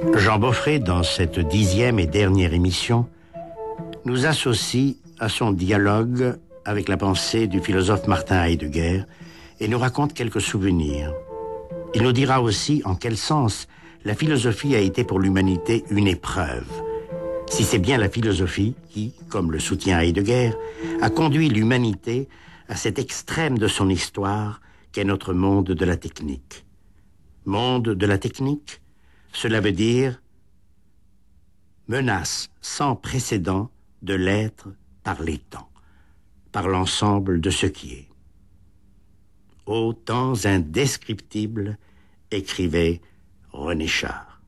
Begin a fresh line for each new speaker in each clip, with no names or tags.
Jean Beaufret, dans cette 10e et dernière émission, nous associe à son dialogue avec la pensée du philosophe Martin Heidegger et nous raconte quelques souvenirs. Il nous dira aussi en quel sens la philosophie a été pour l'humanité une épreuve. Si c'est bien la philosophie qui, comme le soutient Heidegger, a conduit l'humanité à cet extrême de son histoire qu'est notre monde de la technique. Monde de la technique, cela veut dire menace sans précédent de l'être par les temps, par l'ensemble de ce qui est. Ô temps indescriptibles, écrivait René Char.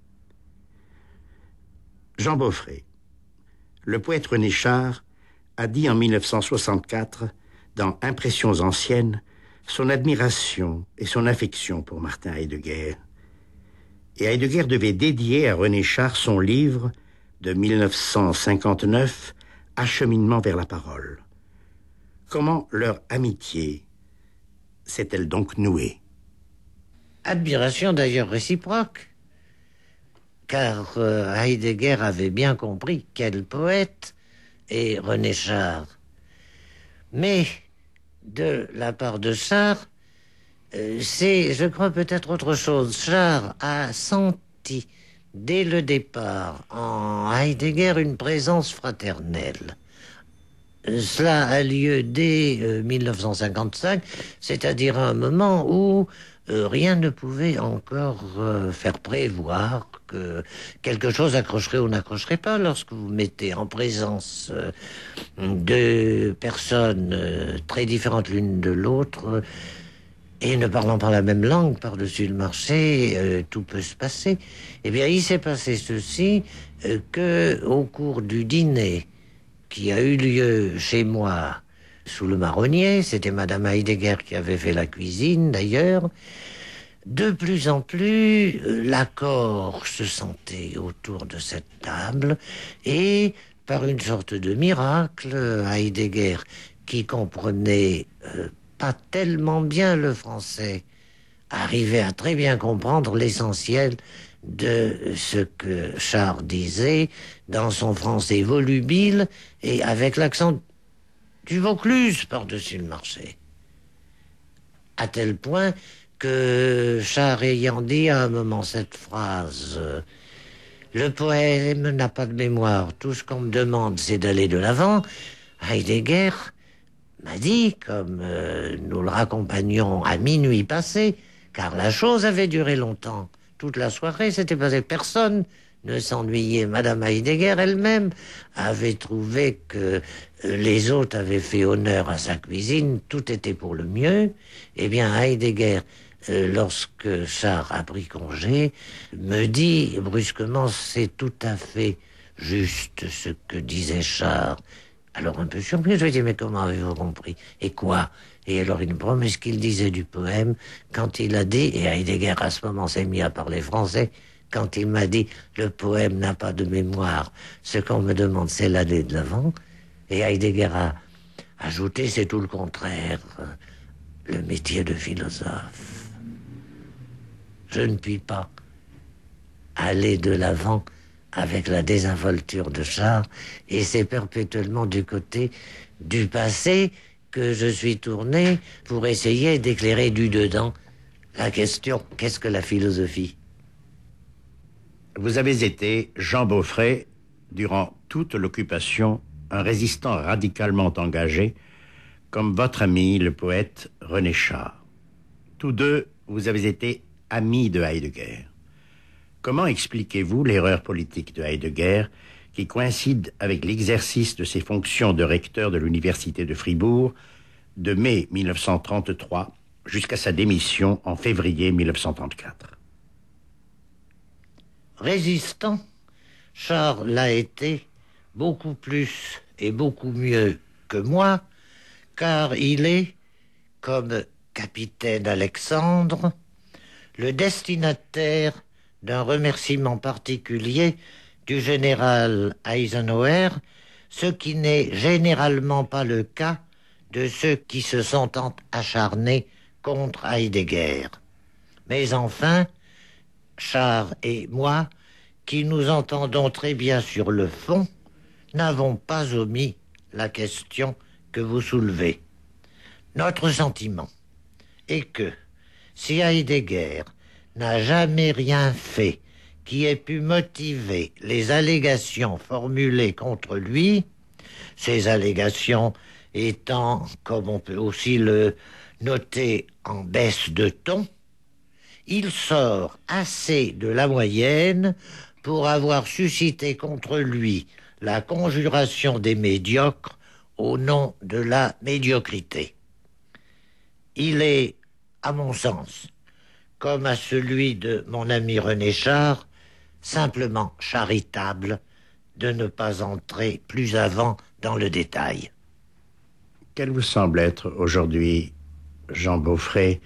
Jean Beaufret, le poète René Char, a dit en 1964, dans Impressions anciennes, son admiration et son affection pour Martin Heidegger. Et Heidegger devait dédier à René Char son livre de 1959, Acheminement vers la parole. Comment leur amitié s'est-elle donc nouée?
Admiration d'ailleurs réciproque, car Heidegger avait bien compris quel poète est René Char. Mais de la part de Char, c'est, je crois, peut-être autre chose. Char a senti dès le départ en Heidegger une présence fraternelle. Cela a lieu dès 1955, c'est-à-dire à un moment où rien ne pouvait encore faire prévoir que quelque chose accrocherait ou n'accrocherait pas. Lorsque vous mettez en présence deux personnes très différentes l'une de l'autre et ne parlant pas la même langue par-dessus le marché, tout peut se passer. Eh bien, il s'est passé ceci, que au cours du dîner qui a eu lieu chez moi sous le marronnier, c'était Madame Heidegger qui avait fait la cuisine d'ailleurs, de plus en plus, l'accord se sentait autour de cette table et, par une sorte de miracle, Heidegger, qui comprenait pas tellement bien le français, arrivait à très bien comprendre l'essentiel de ce que Char disait dans son français volubile et avec l'accent du Vaucluse par-dessus le marché. À tel point que Char ayant dit à un moment cette phrase « Le poème n'a pas de mémoire, tout ce qu'on me demande c'est d'aller de l'avant », Heidegger m'a dit, comme nous le raccompagnions à minuit passé, car la chose avait duré longtemps, toute la soirée s'était passée, personne ne s'ennuyait. Madame Heidegger elle-même avait trouvé que les hôtes avaient fait honneur à sa cuisine, tout était pour le mieux. Eh bien, Heidegger, lorsque Char a pris congé, me dit brusquement, c'est tout à fait juste ce que disait Char. Alors, un peu surpris, je lui ai dit, mais comment avez-vous compris? Et quoi? Et alors, il me promet ce qu'il disait du poème, quand il a dit, et Heidegger à ce moment s'est mis à parler français, quand il m'a dit, le poème n'a pas de mémoire, ce qu'on me demande, c'est l'aller de l'avant. Et Heidegger a ajouté, c'est tout le contraire, le métier de philosophe. Je ne puis pas aller de l'avant avec la désinvolture de Char, et c'est perpétuellement du côté du passé que je suis tourné pour essayer d'éclairer du dedans la question, qu'est-ce que la philosophie?
Vous avez été, Jean Beaufret, durant toute l'occupation, un résistant radicalement engagé, comme votre ami, le poète René Char. Tous deux, vous avez été amis de Heidegger. Comment expliquez-vous l'erreur politique de Heidegger qui coïncide avec l'exercice de ses fonctions de recteur de l'université de Fribourg de mai 1933 jusqu'à sa démission en février 1934?
Résistant, Char l'a été beaucoup plus et beaucoup mieux que moi, car il est, comme capitaine Alexandre, le destinataire d'un remerciement particulier du général Eisenhower, ce qui n'est généralement pas le cas de ceux qui se sont acharnés contre Heidegger. Mais enfin, Char et moi qui nous entendons très bien sur le fond, n'avons pas omis la question que vous soulevez. Notre sentiment est que si Heidegger n'a jamais rien fait qui ait pu motiver les allégations formulées contre lui, ces allégations étant, comme on peut aussi le noter, en baisse de ton, il sort assez de la moyenne pour avoir suscité contre lui la conjuration des médiocres au nom de la médiocrité. Il est, à mon sens, comme à celui de mon ami René Char, simplement charitable de ne pas entrer plus avant dans le détail.
Quelle vous semble être aujourd'hui, Jean Beaufret,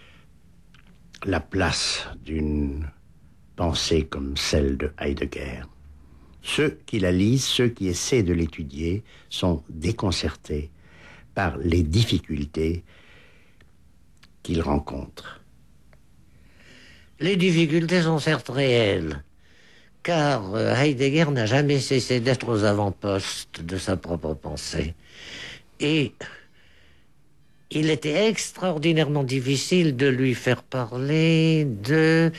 la place d'une pensée comme celle de Heidegger? Ceux qui la lisent, ceux qui essaient de l'étudier, sont déconcertés par les difficultés qu'ils rencontrent.
Les difficultés sont certes réelles, car Heidegger n'a jamais cessé d'être aux avant-postes de sa propre pensée. Et il était extraordinairement difficile de lui faire parler de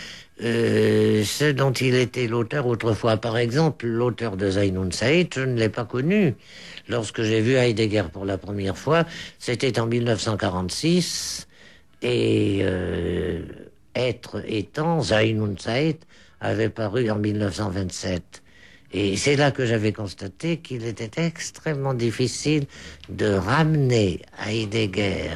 ce dont il était l'auteur autrefois. Par exemple, l'auteur de Sein und Zeit, je ne l'ai pas connu. Lorsque j'ai vu Heidegger pour la première fois, c'était en 1946, et Être étant, Sein und Zeit, avait paru en 1927. Et c'est là que j'avais constaté qu'il était extrêmement difficile de ramener Heidegger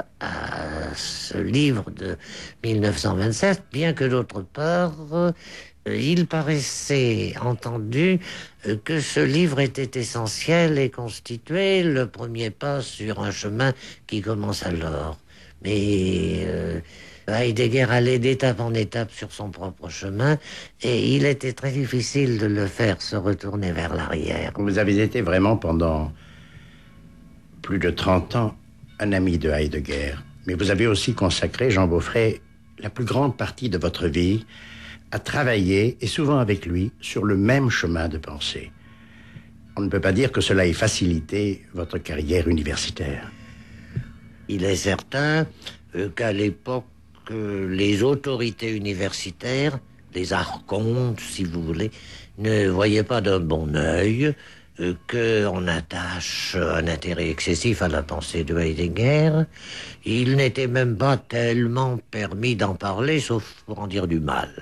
à ce livre de 1927, bien que d'autre part, il paraissait entendu que ce livre était essentiel et constituait le premier pas sur un chemin qui commence alors. Mais Heidegger allait d'étape en étape sur son propre chemin, et il était très difficile de le faire se retourner vers l'arrière.
Vous avez été vraiment pendant plus de 30 ans un ami de Heidegger, mais vous avez aussi consacré, Jean Beaufret, la plus grande partie de votre vie à travailler, et souvent avec lui, sur le même chemin de pensée. On ne peut pas dire que cela ait facilité votre carrière universitaire.
Il est certain qu'à l'époque, les autorités universitaires, les archontes, si vous voulez, ne voyaient pas d'un bon œil qu'on attache un intérêt excessif à la pensée de Heidegger. Il n'était même pas tellement permis d'en parler, sauf pour en dire du mal.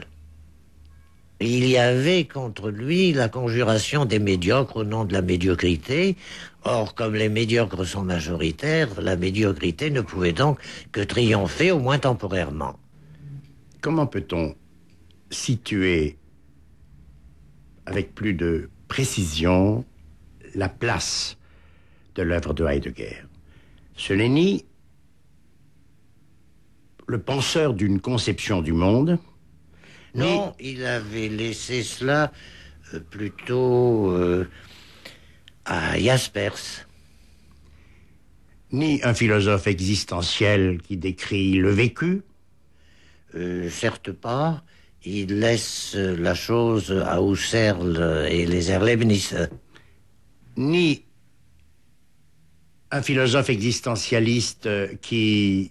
Il y avait contre lui la conjuration des médiocres au nom de la médiocrité. Or, comme les médiocres sont majoritaires, la médiocrité ne pouvait donc que triompher, au moins temporairement.
Comment peut-on situer avec plus de précision la place de l'œuvre de Heidegger? Ce n'est ni le penseur d'une conception du monde.
Non, il avait laissé cela plutôt à Jaspers.
Ni un philosophe existentiel qui décrit le vécu.
Certes pas. Il laisse la chose à Husserl et les Erlebnisse.
Ni un philosophe existentialiste qui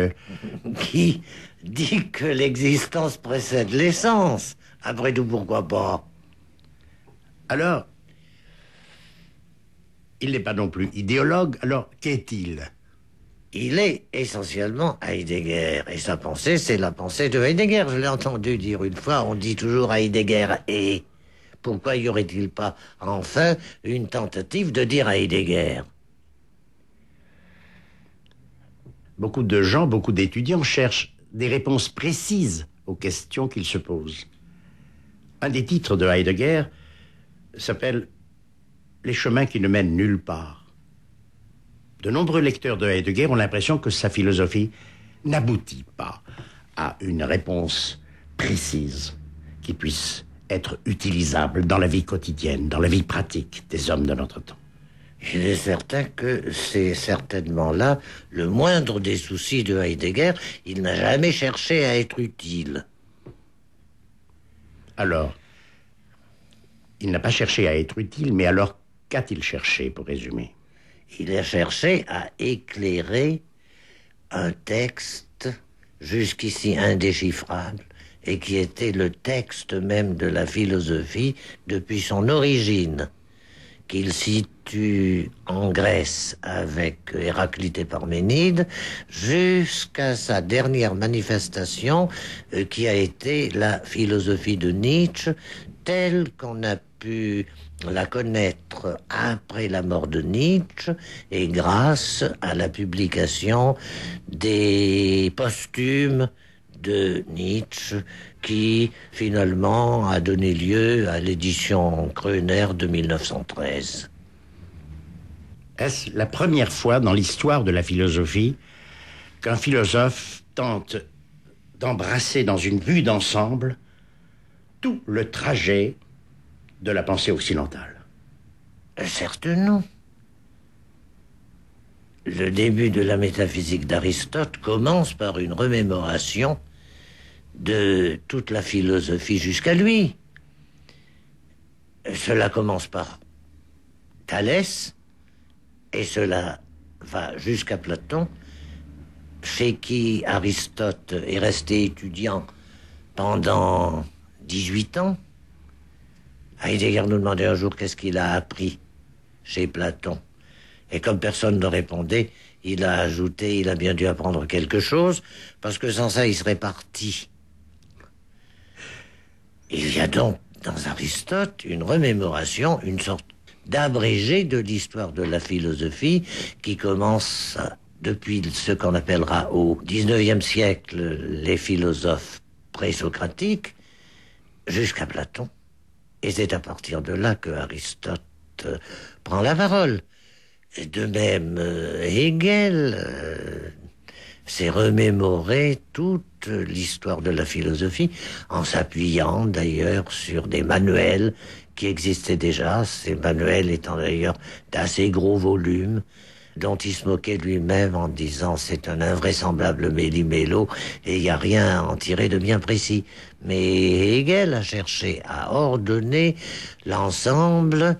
dit que l'existence précède l'essence. Après tout, pourquoi pas?
Alors, il n'est pas non plus idéologue. Alors, qu'est-il?
Il est essentiellement Heidegger. Et sa pensée, c'est la pensée de Heidegger. Je l'ai entendu dire une fois, on dit toujours Heidegger et... Pourquoi y aurait-il pas enfin une tentative de dire Heidegger?
Beaucoup de gens, beaucoup d'étudiants cherchent des réponses précises aux questions qu'ils se posent. Un des titres de Heidegger s'appelle « Les chemins qui ne mènent nulle part ». De nombreux lecteurs de Heidegger ont l'impression que sa philosophie n'aboutit pas à une réponse précise qui puisse être utilisable dans la vie quotidienne, dans la vie pratique des hommes de notre temps.
Il est certain que c'est certainement là le moindre des soucis de Heidegger. Il n'a jamais cherché à être utile.
Alors, Il n'a pas cherché à être utile, mais alors qu'a-t-il cherché, pour résumer?
Il a cherché à éclairer un texte jusqu'ici indéchiffrable et qui était le texte même de la philosophie depuis son origine, qu'il situe en Grèce avec Héraclite et Parménide jusqu'à sa dernière manifestation qui a été la philosophie de Nietzsche telle qu'on a pu la connaître après la mort de Nietzsche et grâce à la publication des posthumes de Nietzsche qui finalement a donné lieu à l'édition Kröner de 1913.
Est-ce la première fois dans l'histoire de la philosophie qu'un philosophe tente d'embrasser dans une vue d'ensemble tout le trajet de la pensée occidentale?
Certes non. Le début de la métaphysique d'Aristote commence par une remémoration de toute la philosophie jusqu'à lui. Cela commence par Thalès et cela va jusqu'à Platon, chez qui Aristote est resté étudiant pendant 18 ans. Heidegger nous demandait un jour qu'est-ce qu'il a appris chez Platon. Et comme personne ne répondait, il a ajouté, il a bien dû apprendre quelque chose, parce que sans ça, il serait parti. Il y a donc dans Aristote une remémoration, une sorte d'abrégé de l'histoire de la philosophie qui commence depuis ce qu'on appellera au XIXe siècle les philosophes présocratiques jusqu'à Platon. Et c'est à partir de là que Aristote prend la parole. Et de même, Hegel s'est remémoré toute l'histoire de la philosophie en s'appuyant d'ailleurs sur des manuels qui existaient déjà, ces manuels étant d'ailleurs d'assez gros volumes, dont il se moquait lui-même en disant c'est un invraisemblable méli-mélo et il n'y a rien à en tirer de bien précis. Mais Hegel a cherché à ordonner l'ensemble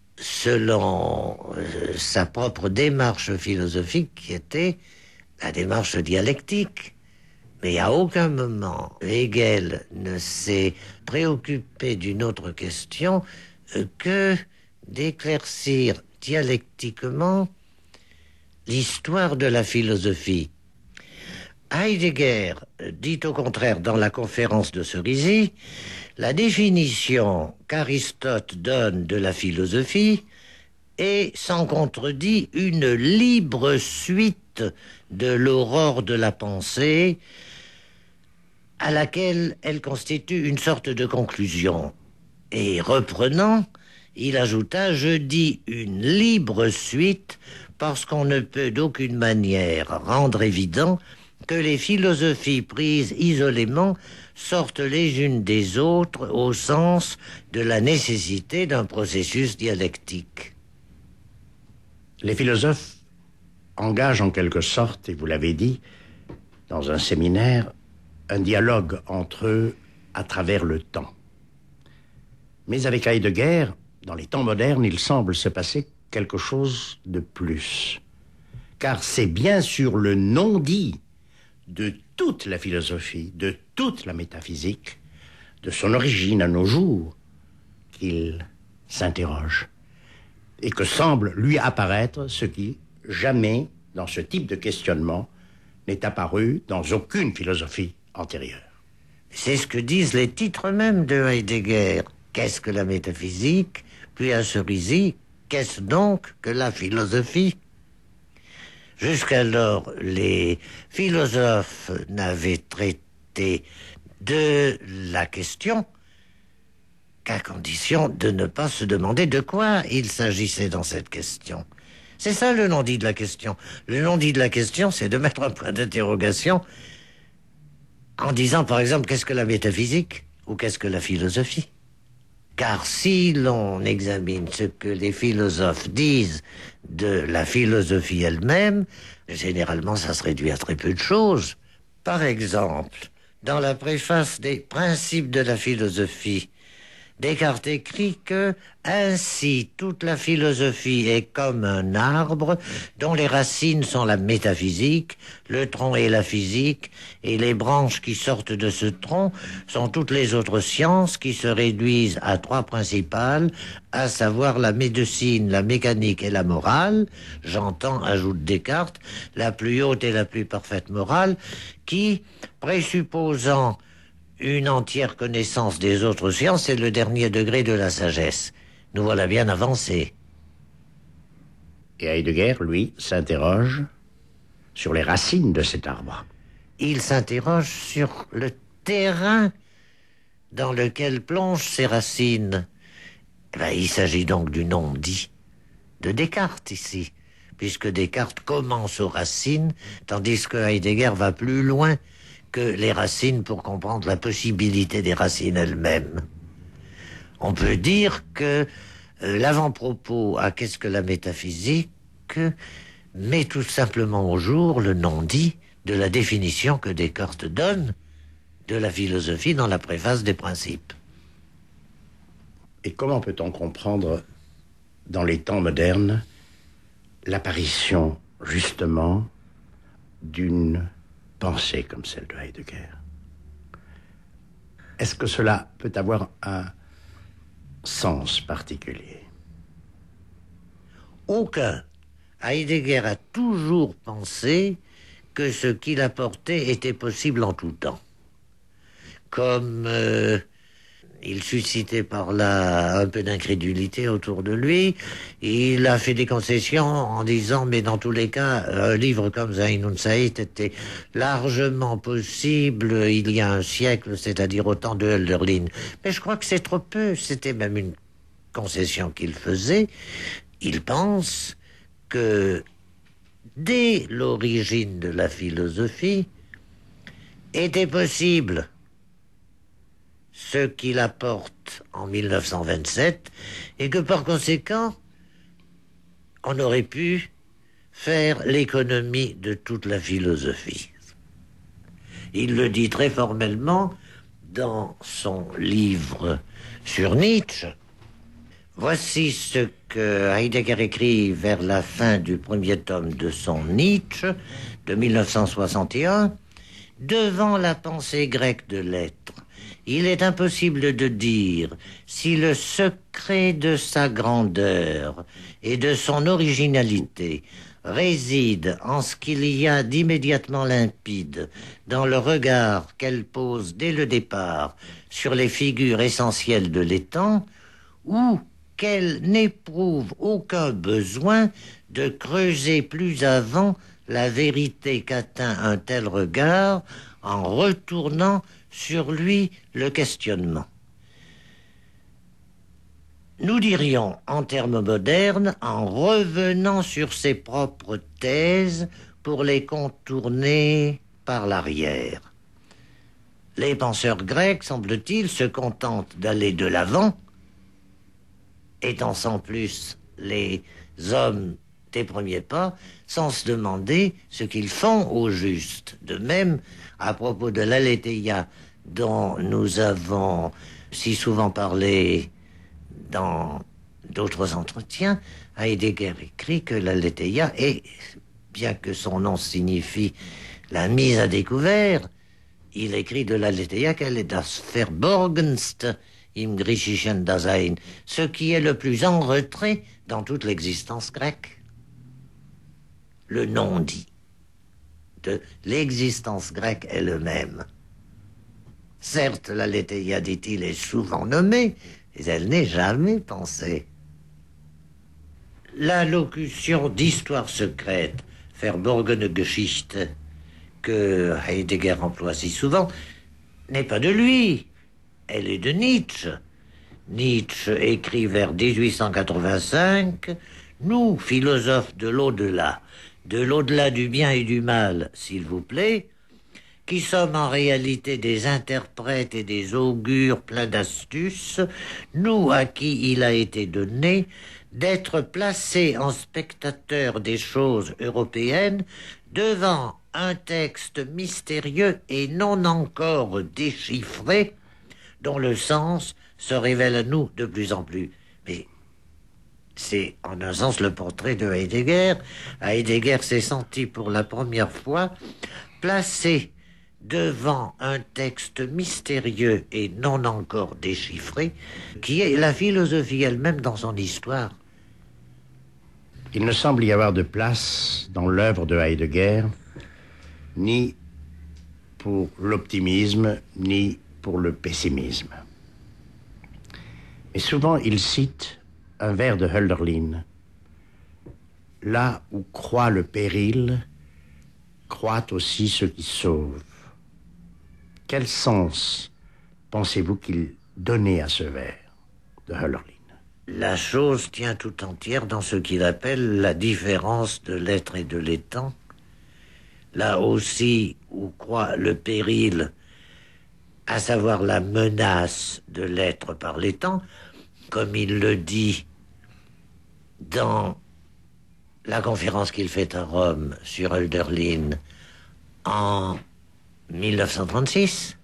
selon sa propre démarche philosophique qui était la démarche dialectique. Mais à aucun moment Hegel ne s'est préoccupé d'une autre question que d'éclaircir dialectiquement l'histoire de la philosophie. Heidegger dit au contraire dans la conférence de Cerisy, la définition qu'Aristote donne de la philosophie est sans contredit une libre suite de l'aurore de la pensée à laquelle elle constitue une sorte de conclusion. Et reprenant, il ajouta, je dis une libre suite parce qu'on ne peut d'aucune manière rendre évident que les philosophies prises isolément sortent les unes des autres au sens de la nécessité d'un processus dialectique.
Les philosophes engagent en quelque sorte, et vous l'avez dit, dans un séminaire, un dialogue entre eux à travers le temps. Mais avec Heidegger, dans les temps modernes, il semble se passer quelque chose de plus. Car c'est bien sur le non-dit de toute la philosophie, de toute la métaphysique, de son origine à nos jours, qu'il s'interroge. Et que semble lui apparaître ce qui, jamais, dans ce type de questionnement, n'est apparu dans aucune philosophie antérieure.
C'est ce que disent les titres même de Heidegger. Qu'est-ce que la métaphysique? Puis à Cerisy, qu'est-ce donc que la philosophie? Jusqu'alors, les philosophes n'avaient traité de la question qu'à condition de ne pas se demander de quoi il s'agissait dans cette question. C'est ça le non-dit de la question. Le non-dit de la question, c'est de mettre un point d'interrogation en disant, par exemple, qu'est-ce que la métaphysique ou qu'est-ce que la philosophie? Car si l'on examine ce que les philosophes disent de la philosophie elle-même, généralement ça se réduit à très peu de choses. Par exemple, dans la préface des Principes de la philosophie, Descartes écrit que ainsi toute la philosophie est comme un arbre dont les racines sont la métaphysique, le tronc est la physique, et les branches qui sortent de ce tronc sont toutes les autres sciences qui se réduisent à trois principales, à savoir la médecine, la mécanique et la morale. J'entends, ajoute Descartes, la plus haute et la plus parfaite morale, qui, présupposant une entière connaissance des autres sciences, est le dernier degré de la sagesse. Nous voilà bien avancés.
Et Heidegger, lui, s'interroge sur les racines de cet arbre.
Il s'interroge sur le terrain dans lequel plongent ses racines. Il s'agit donc du non-dit de Descartes ici, puisque Descartes commence aux racines, tandis que Heidegger va plus loin que les racines pour comprendre la possibilité des racines elles-mêmes. On peut dire que l'avant-propos à qu'est-ce que la métaphysique met tout simplement au jour le non-dit de la définition que Descartes donne de la philosophie dans la préface des Principes.
Et comment peut-on comprendre, dans les temps modernes, l'apparition, justement, d'une pensée comme celle de Heidegger? Est-ce que cela peut avoir un sens particulier?
Aucun. Heidegger a toujours pensé que ce qu'il apportait était possible en tout temps. Comme il suscitait par là un peu d'incrédulité autour de lui, il a fait des concessions en disant, mais dans tous les cas, un livre comme Sein und Zeit était largement possible il y a un siècle, c'est-à-dire au temps de Hölderlin. Mais je crois que c'est trop peu, c'était même une concession qu'il faisait. Il pense que dès l'origine de la philosophie était possible ce qu'il apporte en 1927, et que par conséquent, on aurait pu faire l'économie de toute la philosophie. Il le dit très formellement dans son livre sur Nietzsche. Voici ce que Heidegger écrit vers la fin du premier tome de son Nietzsche, de 1961. Devant la pensée grecque de l'être, il est impossible de dire si le secret de sa grandeur et de son originalité réside en ce qu'il y a d'immédiatement limpide dans le regard qu'elle pose dès le départ sur les figures essentielles de l'étang, ou qu'elle n'éprouve aucun besoin de creuser plus avant la vérité qu'atteint un tel regard en retournant sur lui le questionnement. Nous dirions, en termes modernes, en revenant sur ses propres thèses pour les contourner par l'arrière. Les penseurs grecs, semble-t-il, se contentent d'aller de l'avant, étant sans plus les hommes des premiers pas, sans se demander ce qu'ils font au juste. De même, à propos de l'Aletheia, dont nous avons si souvent parlé dans d'autres entretiens, Heidegger écrit que l'Aletheia est, bien que son nom signifie la mise à découvert, il écrit de l'Aletheia qu'elle est das Verborgenste im griechischen Dasein, ce qui est le plus en retrait dans toute l'existence grecque. Le non-dit de l'existence grecque elle-même. Certes, l'Aletheia, dit-il, est souvent nommée, mais elle n'est jamais pensée. La locution d'histoire secrète, Verborgene Geschichte, que Heidegger emploie si souvent, n'est pas de lui, elle est de Nietzsche. Nietzsche écrit vers 1885, « Nous, philosophes de l'au-delà du bien et du mal, s'il vous plaît, qui sommes en réalité des interprètes et des augures pleins d'astuces, nous à qui il a été donné d'être placés en spectateurs des choses européennes devant un texte mystérieux et non encore déchiffré, dont le sens se révèle à nous de plus en plus. Mais c'est en un sens le portrait de Heidegger. Heidegger s'est senti pour la première fois placé devant un texte mystérieux et non encore déchiffré, qui est la philosophie elle-même dans son histoire.
Il ne semble y avoir de place dans l'œuvre de Heidegger, ni pour l'optimisme, ni pour le pessimisme. Et souvent, il cite un vers de Hölderlin. Là où croît le péril, croît aussi ce qui sauve. Quel sens pensez-vous qu'il donnait à ce vers de Hölderlin?
La chose tient tout entière dans ce qu'il appelle la différence de l'être et de l'étant. Là aussi où croît le péril, à savoir la menace de l'être par l'étant, comme il le dit dans la conférence qu'il fait à Rome sur Hölderlin en 1936.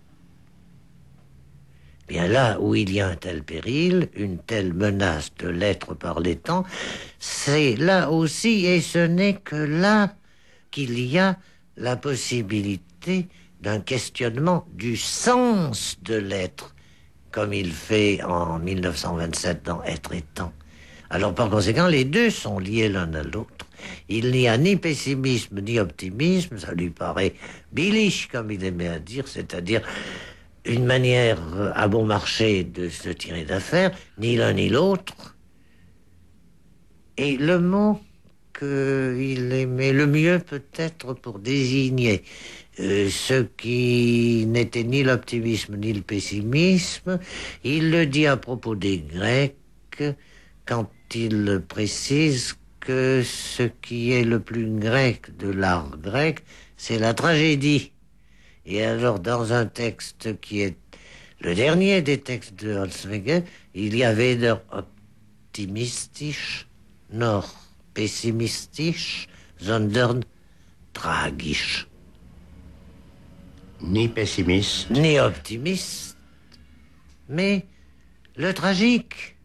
Bien là où il y a un tel péril, une telle menace de l'être par l'étant, c'est là aussi, et ce n'est que là, qu'il y a la possibilité d'un questionnement du sens de l'être, comme il fait en 1927 dans Être et temps. Alors par conséquent, les deux sont liés l'un à l'autre. Il n'y a ni pessimisme ni optimisme, ça lui paraît billish, comme il aimait à dire, c'est-à-dire une manière à bon marché de se tirer d'affaire, ni l'un ni l'autre. Et le mot qu'il aimait le mieux peut-être pour désigner ce qui n'était ni l'optimisme ni le pessimisme, il le dit à propos des Grecs quand il précise que ce qui est le plus grec de l'art grec, c'est la tragédie. Et alors, dans un texte qui est le dernier des textes de Holzwege, il y a weder optimistisch noch pessimistisch, sondern tragisch.
Ni pessimiste,
Ni optimiste, mais le tragique.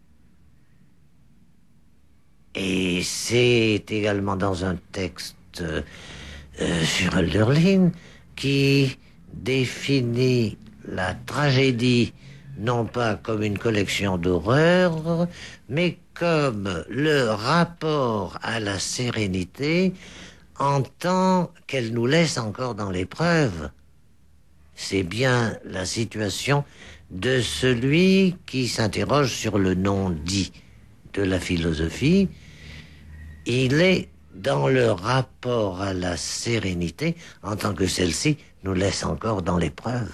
Et c'est également dans un texte sur Hölderlin qui définit la tragédie non pas comme une collection d'horreurs, mais comme le rapport à la sérénité en tant qu'elle nous laisse encore dans l'épreuve. C'est bien la situation de celui qui s'interroge sur le non-dit de la philosophie. Il est dans le rapport à la sérénité en tant que celle-ci nous laisse encore dans l'épreuve.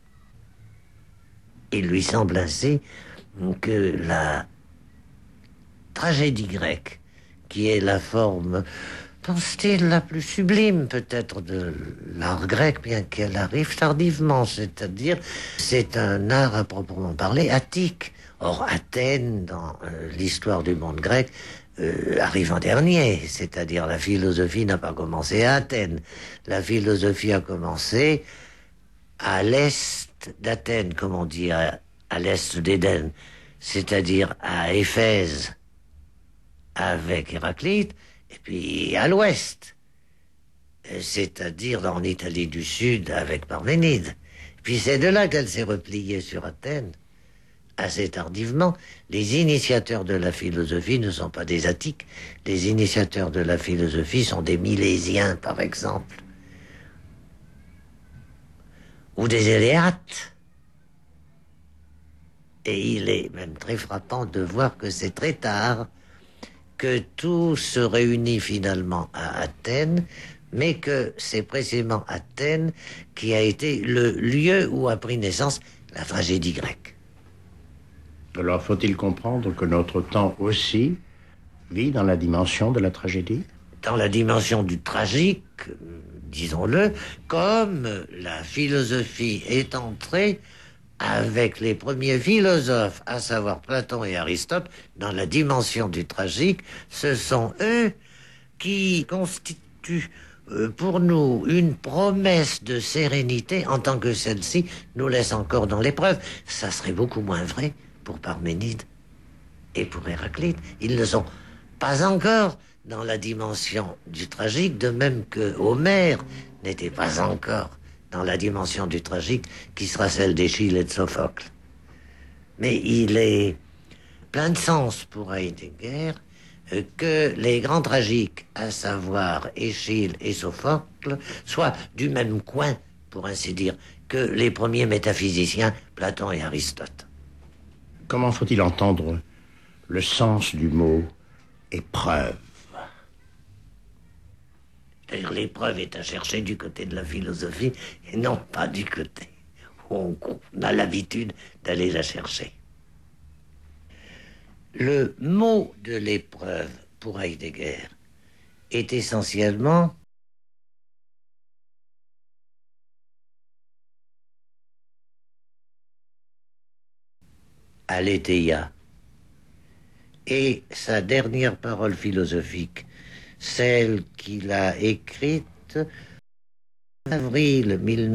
Il lui semble ainsi que la tragédie grecque, qui est la forme, pense-t-il, la plus sublime peut-être de l'art grec, bien qu'elle arrive tardivement, c'est-à-dire c'est un art à proprement parler attique. Or Athènes, dans l'histoire du monde grec, arrive en dernier, c'est-à-dire la philosophie n'a pas commencé à Athènes. La philosophie a commencé à l'est d'Athènes, comme on dit, à l'est d'Éden, c'est-à-dire à Éphèse avec Héraclite, et puis à l'ouest, c'est-à-dire en Italie du Sud avec Parménide. Puis c'est de là qu'elle s'est repliée sur Athènes. Assez tardivement, les initiateurs de la philosophie ne sont pas des Attiques. Les initiateurs de la philosophie sont des Milésiens, par exemple, ou des Éléates. Et il est même très frappant de voir que c'est très tard que tout se réunit finalement à Athènes, mais que c'est précisément Athènes qui a été le lieu où a pris naissance la tragédie grecque.
Alors faut-il comprendre que notre temps aussi vit dans la dimension de la tragédie?
Dans la dimension du tragique, disons-le, comme la philosophie est entrée avec les premiers philosophes, à savoir Platon et Aristote, dans la dimension du tragique, ce sont eux qui constituent pour nous une promesse de sérénité en tant que celle-ci nous laisse encore dans l'épreuve. Ça serait beaucoup moins vrai pour Parménide et pour Héraclite. Ils ne sont pas encore dans la dimension du tragique, de même que Homère n'était pas encore dans la dimension du tragique qui sera celle d'Échille et de Sophocle. Mais il est plein de sens pour Heidegger que les grands tragiques, à savoir Échille et Sophocle, soient du même coin, pour ainsi dire, que les premiers métaphysiciens, Platon et Aristote.
Comment faut-il entendre le sens du mot épreuve?
D'ailleurs, l'épreuve est à chercher du côté de la philosophie et non pas du côté où on a l'habitude d'aller la chercher. Le mot de l'épreuve pour Heidegger est essentiellement aletheia. Et sa dernière parole philosophique, celle qu'il a écrite en avril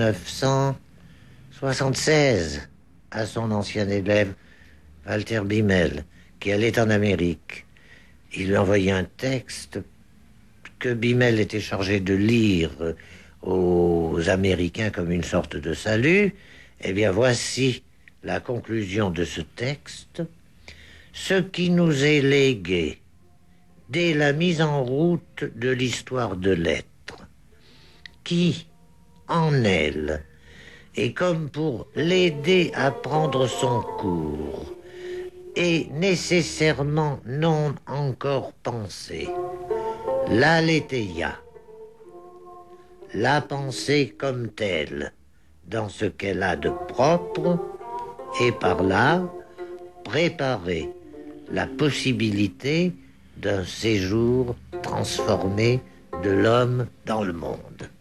1976 à son ancien élève Walter Bimmel, qui allait en Amérique. Il lui a envoyé un texte que Bimmel était chargé de lire aux Américains comme une sorte de salut. Eh bien, voici la conclusion de ce texte. Ce qui nous est légué dès la mise en route de l'histoire de l'être, qui, en elle, est comme pour l'aider à prendre son cours, est nécessairement non encore pensée, l'aletheia, la pensée comme telle, dans ce qu'elle a de propre, et par là, préparer la possibilité d'un séjour transformé de l'homme dans le monde.